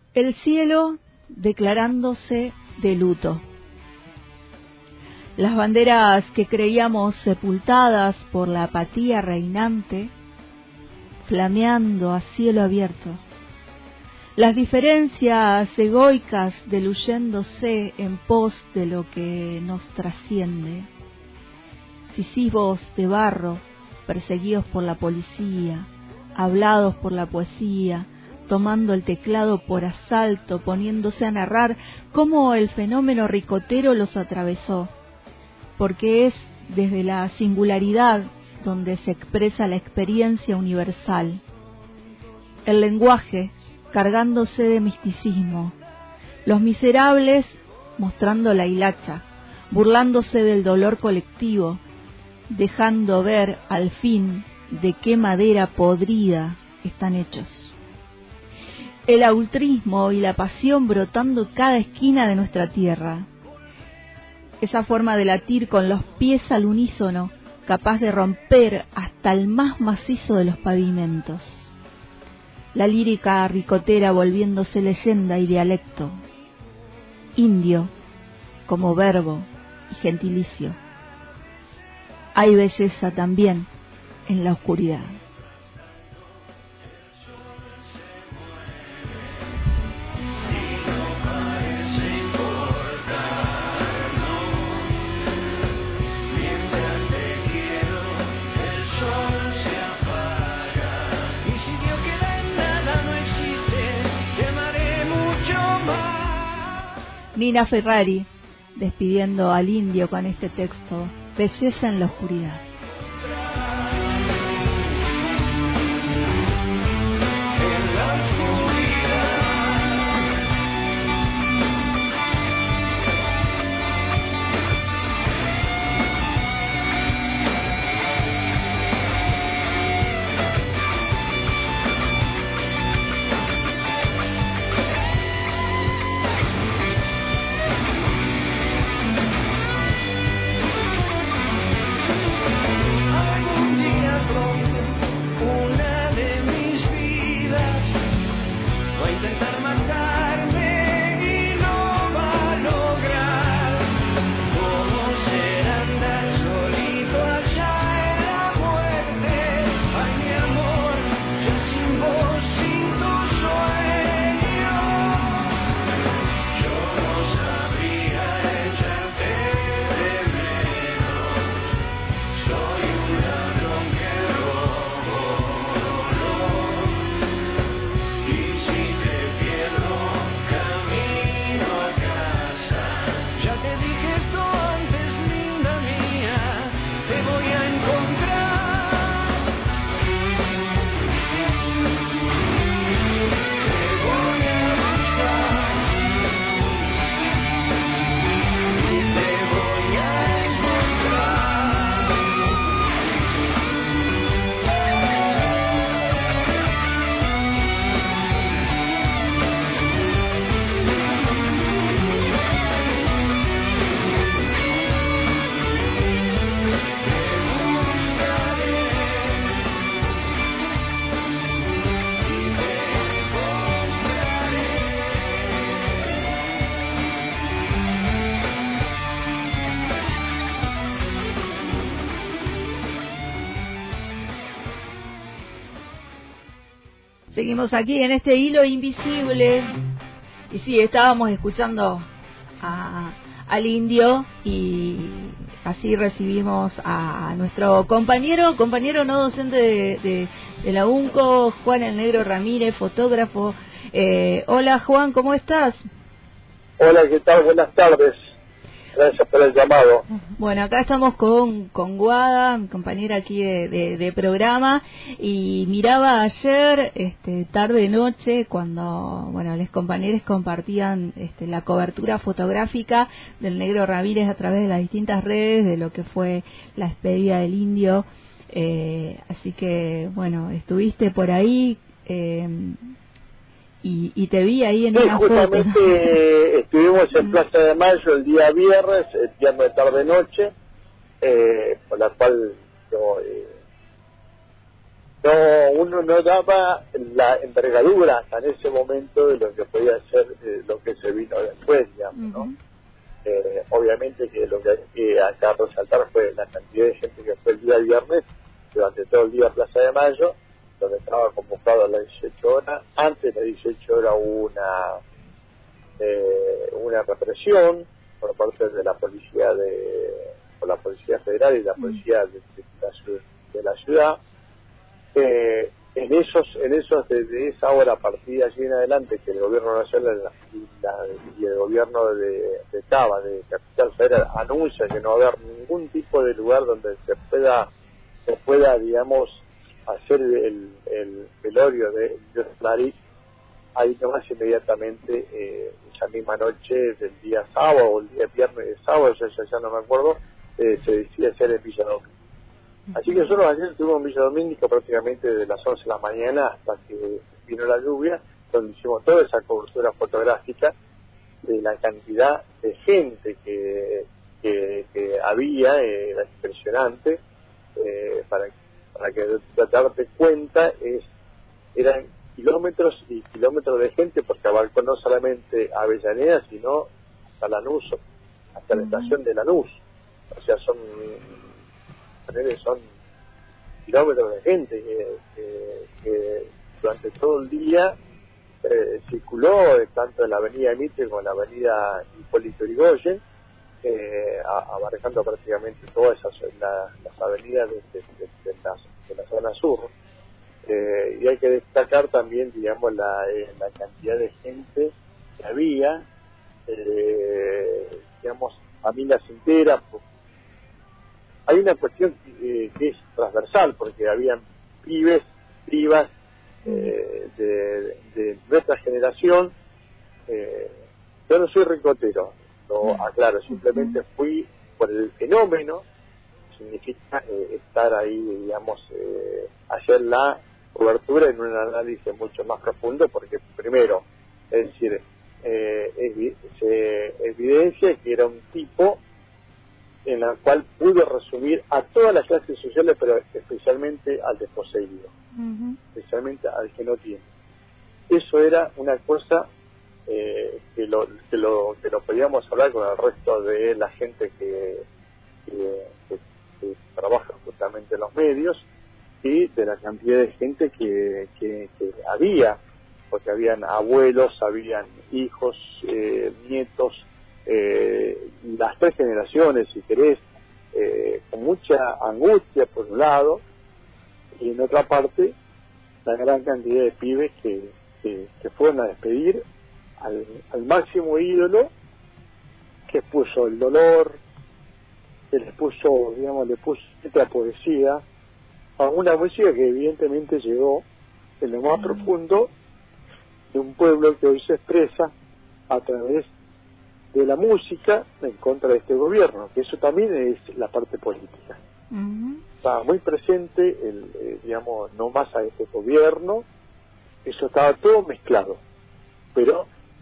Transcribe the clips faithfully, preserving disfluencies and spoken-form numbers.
El cielo declarándose de luto. Las banderas que creíamos sepultadas por la apatía reinante, flameando a cielo abierto. Las diferencias egoicas diluyéndose en pos de lo que nos trasciende. Sísifos de barro, perseguidos por la policía, hablados por la poesía, tomando el teclado por asalto, poniéndose a narrar cómo el fenómeno ricotero los atravesó, porque es desde la singularidad donde se expresa la experiencia universal. El lenguaje cargándose de misticismo, los miserables mostrando la hilacha, burlándose del dolor colectivo, dejando ver al fin de qué madera podrida están hechos. El altruismo y la pasión brotando en cada esquina de nuestra tierra. Esa forma de latir con los pies al unísono, capaz de romper hasta el más macizo de los pavimentos. La lírica ricotera volviéndose leyenda y dialecto. Indio como verbo y gentilicio. Hay belleza también en la oscuridad. Nina Ferrari, despidiendo al indio con este texto, belleza en la oscuridad. Seguimos aquí en este hilo invisible. Y sí, estábamos escuchando a, al indio y así recibimos a nuestro compañero, compañero no docente de, de, de la UNCO, Juan el Negro Ramírez, fotógrafo. Eh, hola Juan, ¿cómo estás? Hola, ¿qué tal? Buenas tardes. Gracias por el llamado. Bueno, acá estamos con, con Guada, mi compañera aquí de, de, de programa, y miraba ayer, este, tarde noche, cuando, bueno, los compañeros compartían este, la cobertura fotográfica del Negro Ramírez a través de las distintas redes de lo que fue la despedida del indio, eh, así que, bueno, estuviste por ahí, eh, Y, y te vi ahí en sí, una justamente foto. eh, estuvimos en Plaza de Mayo el día viernes, el viernes tarde-noche, eh, por la cual yo eh, no, uno no daba la envergadura hasta en ese momento de lo que podía ser eh, lo que se vino después, digamos, ¿no? Uh-huh. Eh, obviamente que lo que hay que acá resaltar fue la cantidad de gente que fue el día viernes, durante todo el día Plaza de Mayo, donde estaba convocado a las dieciocho horas. Antes de las dieciocho horas hubo una, eh, una represión por parte de la policía de por la policía federal y la policía de, de, la, de la ciudad. Eh, en esos, en esos desde esa hora partida allí en adelante, que el gobierno nacional y, la, y el gobierno de, de Cava, de Capital Federal, anuncia que no va a haber ningún tipo de lugar donde se pueda, se pueda, digamos, hacer el, el velorio de Clarice. Ahí nomás inmediatamente, eh, esa misma noche del día sábado o el día viernes de sábado, ya, ya, ya no me acuerdo, eh, se decide hacer el Villa Domínico. Así que nosotros ayer tuvimos un Villa Domínico prácticamente de las once de la mañana hasta que vino la lluvia, donde hicimos toda esa cobertura fotográfica de la cantidad de gente que, que, que había, eh, era impresionante, eh, para, para que darte cuenta, es eran kilómetros y kilómetros de gente, porque abarcó no solamente Avellaneda, sino hasta Lanús, hasta la estación de Lanús. O sea, son son kilómetros de gente que, que, que durante todo el día eh, circuló eh, tanto en la avenida Mitre como en la avenida Hipólito Yrigoyen, eh, abarcando prácticamente todas esas la, las avenidas de, de, de, de, la, de la zona sur. Eh, y hay que destacar también, digamos, la, eh, la cantidad de gente que había, eh, digamos, familias enteras. Hay una cuestión eh, que es transversal, porque habían pibes, pibas eh, de, de nuestra generación. Eh, yo no soy ricotero, lo aclaro, simplemente fui por el fenómeno, significa eh, estar ahí, digamos, eh, hacer la cobertura en un análisis mucho más profundo, porque primero, es decir, eh, es, se evidencia que era un tipo en la cual pudo resumir a todas las clases sociales, pero especialmente al desposeído, uh-huh. especialmente al que no tiene. Eso era una cosa eh, que, lo, que, lo, que lo podíamos hablar con el resto de la gente que, que, que, que trabaja justamente en los medios, y de la cantidad de gente que, que, que había, porque habían abuelos, habían hijos, eh, nietos, eh, las tres generaciones, si querés, eh, con mucha angustia por un lado, y en otra parte la gran cantidad de pibes que, que, que fueron a despedir al, al máximo ídolo, que puso el dolor, que les puso, digamos, le puso esta poesía a una música que evidentemente llegó en lo más profundo de un pueblo que hoy se expresa a través de la música en contra de este gobierno, que eso también es la parte política. Uh-huh. Estaba muy presente, el, eh, digamos, no más a este gobierno, eso estaba todo mezclado, pero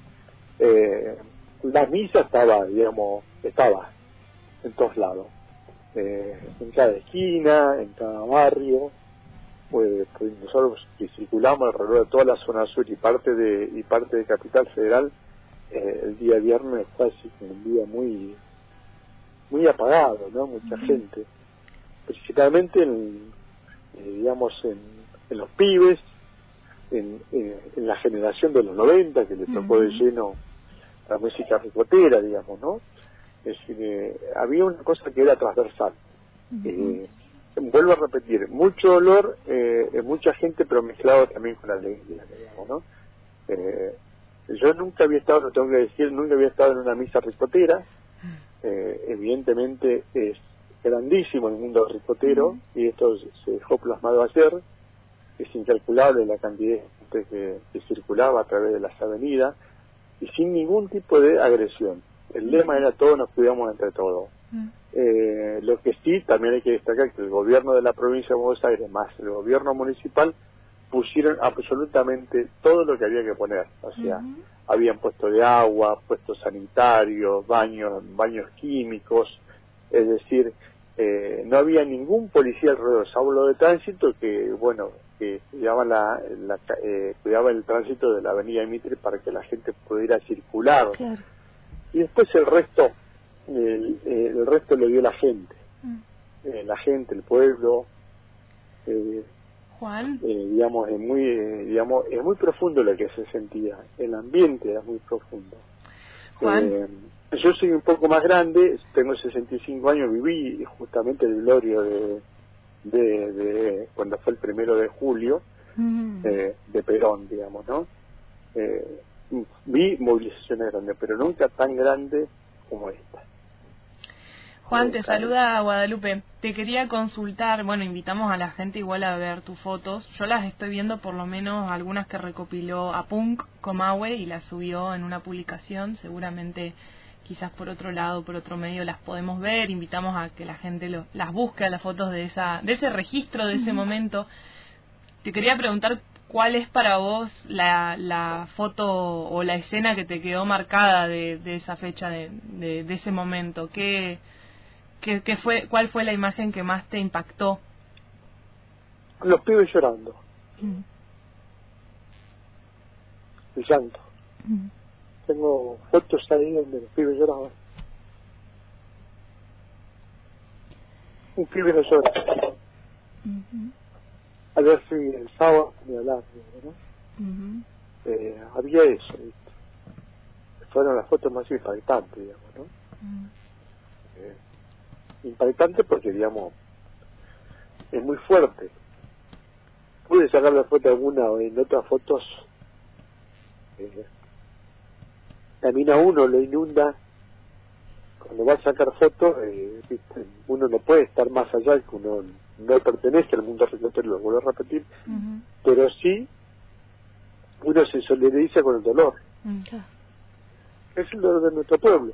eh, la misa estaba, digamos, estaba en todos lados. Eh, en cada esquina, en cada barrio, pues, pues nosotros que circulamos alrededor de toda la zona sur y parte de y parte de Capital Federal, eh, el día viernes fue así un día muy muy apagado, ¿no? Mucha uh-huh. gente, principalmente en, eh, digamos, en, en los pibes, en, en, en la generación de los noventa, que le tocó uh-huh. de lleno la música ricotera, digamos, ¿no? Es decir, eh, había una cosa que era transversal. Uh-huh. Eh, vuelvo a repetir, mucho dolor, eh, mucha gente, pero mezclado también con alegría, digamos, ¿no? Eh, yo nunca había estado, lo tengo que decir, nunca había estado en una misa ricotera. Eh, evidentemente es grandísimo el mundo ricotero, uh-huh. y esto se dejó plasmado ayer. Es incalculable la cantidad de gente que, que circulaba a través de las avenidas y sin ningún tipo de agresión. El lema era todos nos cuidamos entre todos. Mm. Eh, lo que sí, también hay que destacar que el gobierno de la provincia de Buenos Aires más el gobierno municipal pusieron absolutamente todo lo que había que poner. O sea, mm-hmm. habían puesto de agua, puestos sanitarios, baños, baños químicos, es decir, eh, no había ningún policía alrededor, salvo de tránsito, que, bueno, que cuidaba, la, la, eh, cuidaba el tránsito de la avenida Mitre para que la gente pudiera circular. Claro. Y después el resto, el, el resto lo dio la gente. Mm. Eh, la gente, el pueblo. Eh, Juan. Eh, digamos, es muy, eh, digamos, es muy profundo lo que se sentía. El ambiente era muy profundo. Juan. Eh, yo soy un poco más grande, tengo sesenta y cinco años, viví justamente el velorio de, de, de cuando fue el primero de julio, mm. eh, de Perón, digamos, ¿no? Eh, vi movilizaciones grandes, pero nunca tan grandes como esta. Juan, te saluda Guadalupe. Te quería consultar, bueno, invitamos a la gente igual a ver tus fotos. Yo las estoy viendo, por lo menos algunas que recopiló Apunk Comahue y las subió en una publicación. Seguramente, quizás por otro lado, por otro medio las podemos ver. Invitamos a que la gente lo, las busque, las fotos de esa, de ese registro, de ese uh-huh. momento. Te quería preguntar cuál es para vos la, la foto o la escena que te quedó marcada de, de esa fecha, de, de, de ese momento. ¿Qué... ¿Qué, qué fue, ¿Cuál fue la imagen que más te impactó? Los pibes llorando. Mm. El llanto. Mm. Tengo fotos ahí donde los pibes lloraban. Un pibe no llora. Mm-hmm. A ver si el sábado me hablar, ¿no? Mm-hmm. eh, había eso, ¿viste? Fueron las fotos más impactantes, digamos, ¿no? Mm. Eh, impactante porque, digamos, es muy fuerte. Pude sacar la foto alguna o en otras fotos, eh, camina uno, lo inunda. Cuando va a sacar fotos, eh, uno no puede estar más allá, que uno no pertenece al mundo recreatorio, lo vuelvo a repetir, uh-huh. pero sí uno se solidariza con el dolor. Uh-huh. Es el dolor de nuestro pueblo.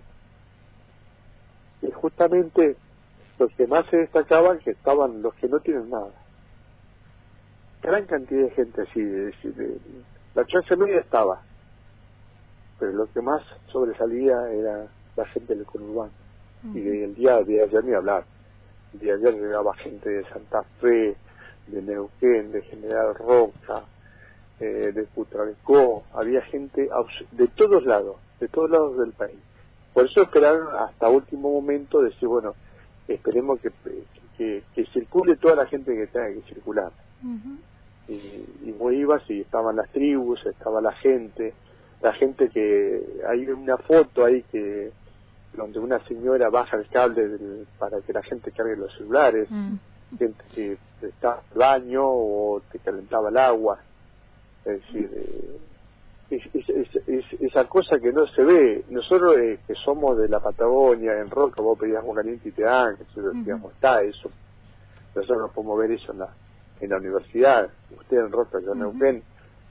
Y justamente los que más se destacaban, que estaban los que no tienen nada. Gran cantidad de gente así, de, de, de, la clase media estaba, pero lo que más sobresalía era la gente del conurbano. Uh-huh. Y el día de ayer ni hablar. El día de ayer llegaba gente de Santa Fe, de Neuquén, de General Roca, eh, de Putralcó, había gente de todos lados, de todos lados del país. Por eso esperaron hasta último momento decir, bueno, esperemos que, que, que circule toda la gente que tenga que circular. Uh-huh. Y, y vos ibas y estaban las tribus, estaba la gente, la gente que, hay una foto ahí que donde una señora baja el cable del, para que la gente cargue los celulares, uh-huh. gente que estaba en el baño o te calentaba el agua, es decir, eh, es, es, es, es, esa cosa que no se ve. Nosotros eh, que somos de la Patagonia, en Roca, vos pedías agua caliente y te dan, que uh-huh. digamos, está eso. Nosotros no podemos ver eso en la, en la universidad, usted en Roca, yo en uh-huh. Neuquén,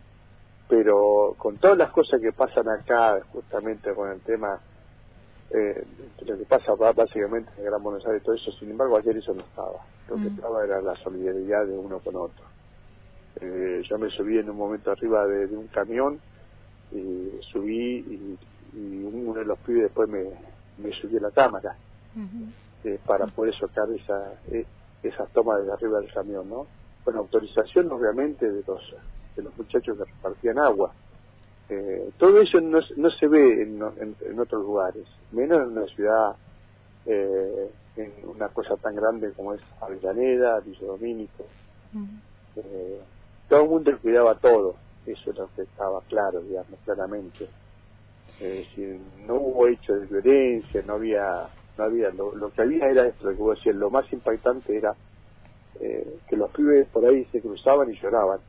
pero con todas las cosas que pasan acá, justamente con el tema, eh, lo que pasa básicamente en Gran Buenos Aires, todo eso, sin embargo ayer eso no estaba. Lo uh-huh. que estaba era la solidaridad de uno con otro. Eh, yo me subí en un momento arriba de, de un camión, y subí y, y uno de los pibes después me, me subió la cámara uh-huh. eh, para poder sacar esa eh, esa toma de arriba del camión, ¿no? Con autorización obviamente de los de los muchachos que repartían agua. Eh, todo eso no, no se ve en, en, en otros lugares, menos en una ciudad, eh, en una cosa tan grande como es Avellaneda, Villa Domínico. Uh-huh. Eh, todo el mundo cuidaba todo. Eso es lo que estaba claro, digamos, claramente. Es decir, no hubo hecho de violencia, no había, no había, lo, lo que había era esto, lo que vos decías, lo más impactante era eh, que los pibes por ahí se cruzaban y lloraban.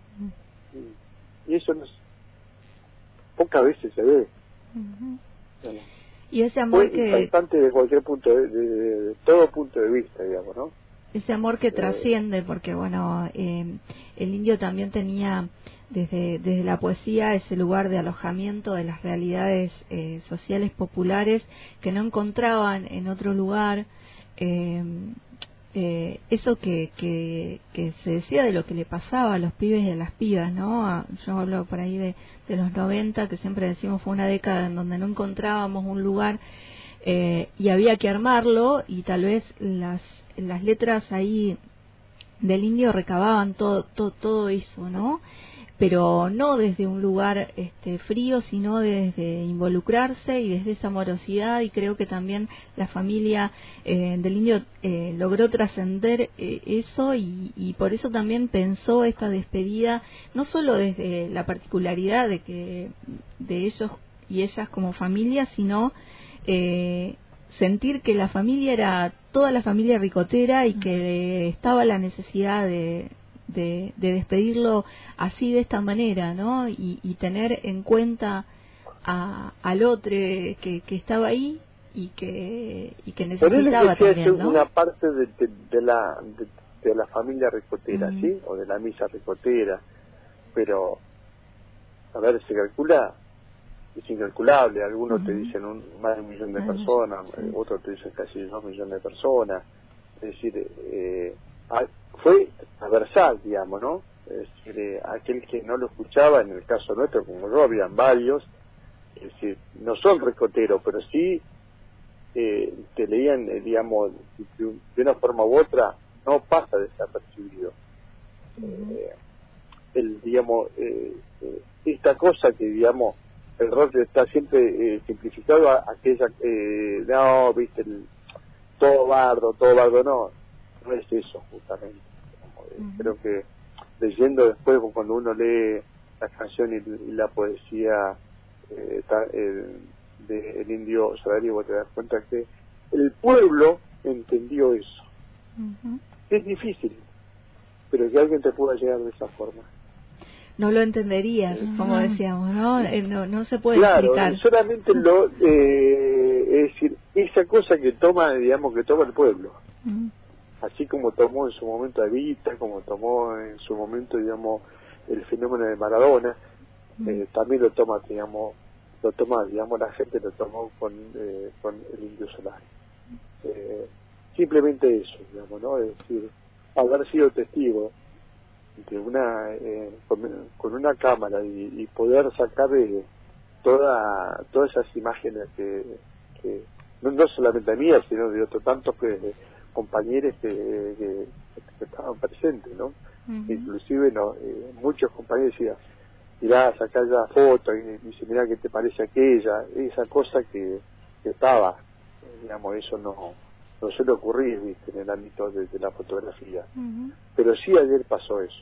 Y, y eso no es, pocas veces se ve. Uh-huh. Bueno, y ese amor fue que... impactante de cualquier punto, de, de, de, de todo punto de vista, digamos, ¿no? Ese amor que trasciende, porque bueno, eh, el indio también tenía desde desde la poesía ese lugar de alojamiento de las realidades eh, sociales populares que no encontraban en otro lugar. Eh, eh, eso que, que que se decía de lo que le pasaba a los pibes y a las pibas, ¿no? A, yo hablo por ahí de, de los noventa, que siempre decimos fue una década en donde no encontrábamos un lugar. Eh, y había que armarlo, y tal vez las las letras ahí del indio recababan todo, todo, todo eso, ¿no? Pero no desde un lugar este, frío, sino desde involucrarse y desde esa amorosidad, y creo que también la familia eh, del indio eh, logró trascender eh, eso y, y por eso también pensó esta despedida, no solo desde la particularidad de que de ellos y ellas como familia, sino eh, sentir que la familia era toda la familia ricotera y que estaba la necesidad de De, de despedirlo así de esta manera, ¿no? Y, y tener en cuenta a, al otro que, que estaba ahí y que y que necesitaba que también, ¿no? Una parte de, de, de la de, de la familia ricotera, mm. ¿sí? O de la misa ricotera, pero a ver, se calcula, es incalculable. Algunos mm. te dicen un, más de un millón de ah, personas, sí. Otros te dicen casi dos millones de personas. Es decir, eh, fue transversal, digamos, ¿no? Es decir, eh, aquel que no lo escuchaba, en el caso nuestro, como yo, habían varios, es decir, no son ricoteros, pero sí eh, te leían, eh, digamos, de, de una forma u otra, no pasa desapercibido. Uh-huh. Eh, el, digamos, eh, eh, esta cosa que, digamos, el rock está siempre eh, simplificado a aquella, eh, no, viste, el, todo bardo, todo bardo, no. No es eso, justamente. Uh-huh. Creo que leyendo después, cuando uno lee la canción y, y la poesía eh, ta, eh, de El Indio Solari, vos te das cuenta que el pueblo entendió eso. Uh-huh. Es difícil, pero que alguien te pueda llegar de esa forma. No lo entenderías, uh-huh. como decíamos, ¿no? Eh, no, no se puede claro, explicar. Solamente lo, eh, es decir, esa cosa que toma, digamos, que toma el pueblo. Uh-huh. Así como tomó en su momento a Evita, como tomó en su momento, digamos, el fenómeno de Maradona, mm. eh, también lo toma, digamos, lo toma, digamos, la gente lo tomó con, eh, con el Indio Solari. Eh, simplemente eso, digamos, ¿no? Es decir, haber sido testigo de una, eh, con, con una cámara y, y poder sacar de toda, todas esas imágenes que, que no, no solamente mías, sino de otros tantos que compañeros que, que, que estaban presentes, ¿no? Uh-huh. Inclusive no, eh, muchos compañeros decían, mirá, sacá la foto, y, y dice, mirá, ¿qué te parece aquella? Esa cosa que, que estaba, eh, digamos, eso no, no suele ocurrir, ¿viste? En el ámbito de, de la fotografía. Uh-huh. Pero sí ayer pasó eso.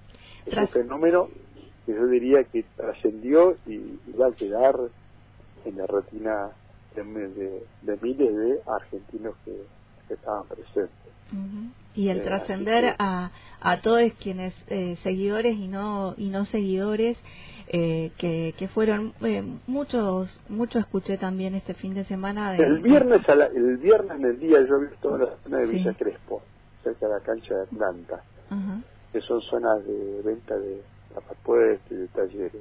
Es Tras... un fenómeno que yo diría que trascendió y, y va a quedar en la retina de, de, de miles de argentinos que que estaban presentes. Uh-huh. Y el eh, trascender que... a, a todos quienes eh, seguidores y no y no seguidores eh, que, que fueron eh, muchos muchos escuché también este fin de semana de, el viernes a la, el viernes en el día yo vi toda la zona de Villa sí. Crespo, cerca de la cancha de Atlanta, uh-huh. que son zonas de venta de zapapuestos y de talleres.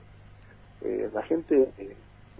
Eh, la gente eh,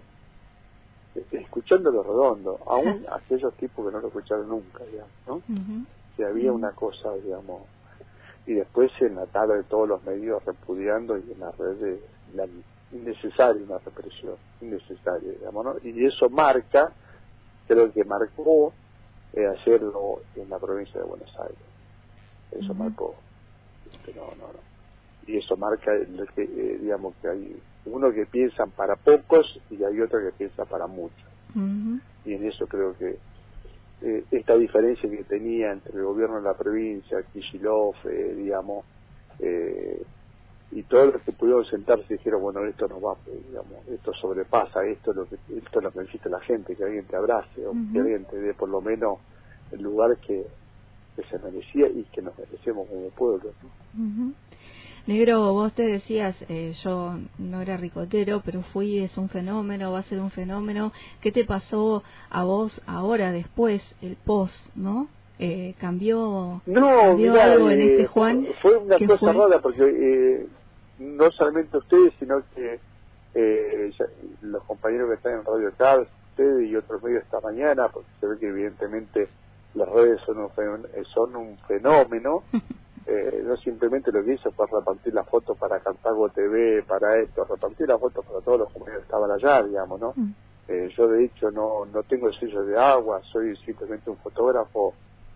escuchando lo redondo, aún aquellos tipos que no lo escucharon nunca, digamos, ¿no? Uh-huh. Que había uh-huh. una cosa, digamos, y después se notaba de todos los medios repudiando y en las redes la innecesaria, una represión innecesaria, digamos, ¿no? Y eso marca, creo que marcó eh, hacerlo en la provincia de Buenos Aires. Eso uh-huh. marcó, pero no, no, no. Y eso marca, el que, eh, digamos, que hay uno que piensan para pocos y hay otro que piensa para muchos. Uh-huh. Y en eso creo que eh, esta diferencia que tenía entre el gobierno de la provincia, Kicillof, eh, digamos, eh, y todos los que pudieron sentarse y dijeron, bueno, esto no va, digamos, esto sobrepasa, esto es lo que, esto es lo que necesita la gente, que alguien te abrace, o uh-huh. que alguien te dé por lo menos el lugar que, que se merecía y que nos merecemos como pueblo, ¿no? Uh-huh. Negro, vos te decías, eh, yo no era ricotero, pero fui, es un fenómeno, va a ser un fenómeno. ¿Qué te pasó a vos ahora, después, el post, no? Eh, ¿Cambió, no, cambió mirá, algo en eh, este Juan? Fue una cosa fue? rara, porque eh, no solamente ustedes, sino que eh, ya, los compañeros que están en Radio Cars, ustedes y otros medios esta mañana, porque se ve que evidentemente las redes son un fenómeno, son un fenómeno eh, no simplemente lo que hizo fue repartir las fotos para Cartago T V, para esto, repartir las fotos para todos los compañeros que estaban allá, digamos, ¿no? Mm. Eh, yo de hecho no no tengo el sello de agua, soy simplemente un fotógrafo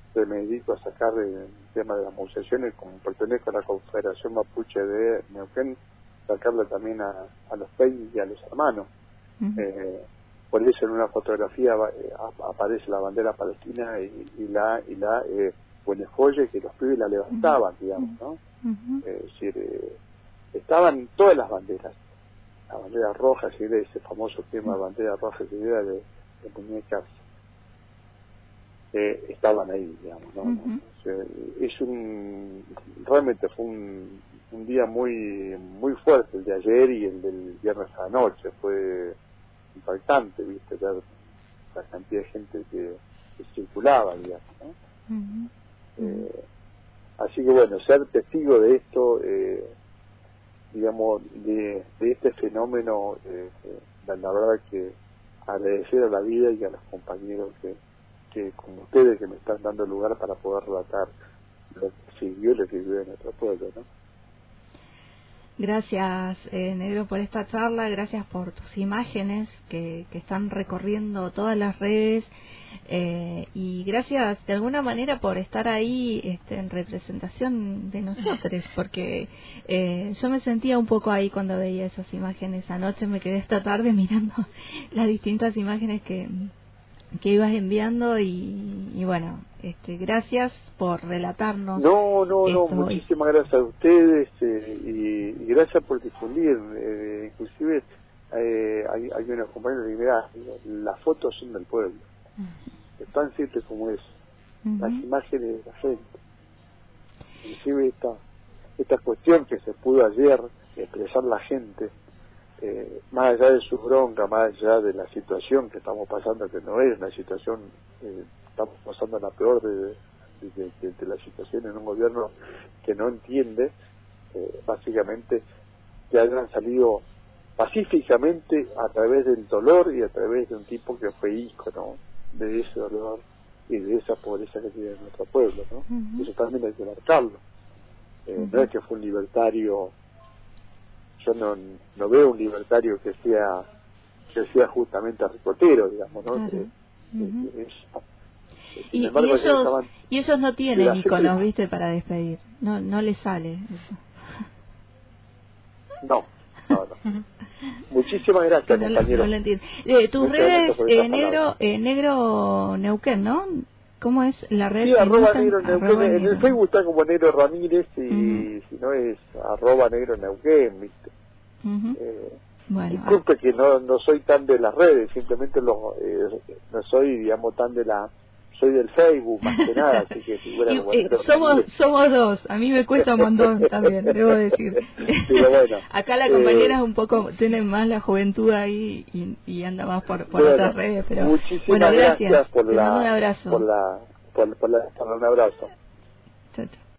que me dedico a sacar el tema de las museaciones, como pertenezco a la Confederación Mapuche de Neuquén, sacarle también a, a los Peñi y a los hermanos. Uh-huh. eh, por eso en una fotografía eh, aparece la bandera palestina y, y la y la eh, Buenejoye, que los pibes la levantaban, uh-huh. digamos, ¿no? Uh-huh. Eh, es decir, eh, estaban todas las banderas, la bandera roja, así de ese famoso tema, uh-huh. bandera roja, así de, de muñecas, eh, estaban ahí, digamos, ¿no? Uh-huh. O sea, es un, realmente fue un, un día muy muy fuerte el de ayer y el del viernes a la noche, fue impactante, viste, ver la cantidad de gente que, que circulaba, digamos, ¿no? Uh-huh. Eh, así que bueno, ser testigo de esto, eh, digamos, de, de este fenómeno, eh, eh, la, la verdad que agradecer a la vida y a los compañeros que, que como ustedes, que me están dando lugar para poder relatar lo que se vivió y lo que vivió en nuestro pueblo, ¿no? Gracias, eh, Negro, por esta charla, gracias por tus imágenes que, que están recorriendo todas las redes, eh, y gracias de alguna manera por estar ahí este, en representación de nosotros, porque eh, yo me sentía un poco ahí cuando veía esas imágenes. Anoche me quedé esta tarde mirando las distintas imágenes que, que ibas enviando y, y bueno, este, gracias por relatarnos. No, no, no, muchísimas hoy. Gracias a ustedes eh, y, y gracias por difundir. Eh, inclusive eh, hay, hay una compañera que mira, las fotos son del pueblo, uh-huh. es tan simple como eso, uh-huh. las imágenes de la gente. Inclusive esta, esta cuestión que se pudo ayer expresar la gente, Eh, más allá de su bronca, más allá de la situación que estamos pasando, que no es una situación, eh, estamos pasando la peor de, de, de, de la situación en un gobierno que no entiende, eh, básicamente, que hayan salido pacíficamente a través del dolor y a través de un tipo que fue ícono de ese dolor y de esa pobreza que tiene nuestro pueblo, ¿no? Uh-huh. Eso también hay que marcarlo. Eh, uh-huh. No es que fue un libertario. Yo no, no veo un libertario que sea que sea justamente ricotero, digamos, ¿no? Claro. Que, uh-huh. que es, y, embargo, y, ellos, estaban, y ellos no tienen iconos, gente... ¿viste? Para despedir. No no les sale eso. No, no, no. Muchísimas gracias, no, compañero. No lo entiendo. Eh, tus Muchas redes, eh, negro, eh, negro Neuquén, ¿no? ¿Cómo es la red? Sí, arroba negro Neuquén. Arroba en negro. El Facebook está como Negro Ramírez y uh-huh. si no es arroba negro Neuquén, ¿viste? Uh-huh. Eh, bueno, disculpe ah. que no no soy tan de las redes, simplemente lo, eh, no soy, digamos, tan de la... Soy del Facebook, más que nada, así que si fuera como eh, somos Ramírez. Somos dos, a mí me cuesta un montón también, debo decir. Pero bueno, acá la compañera es eh, un poco, tiene más la juventud ahí y, y anda más por, por bueno, otras redes, pero muchísimas bueno, gracias, gracias por te la, mando un abrazo. Por la, por, por la, por un abrazo. Chao, chao.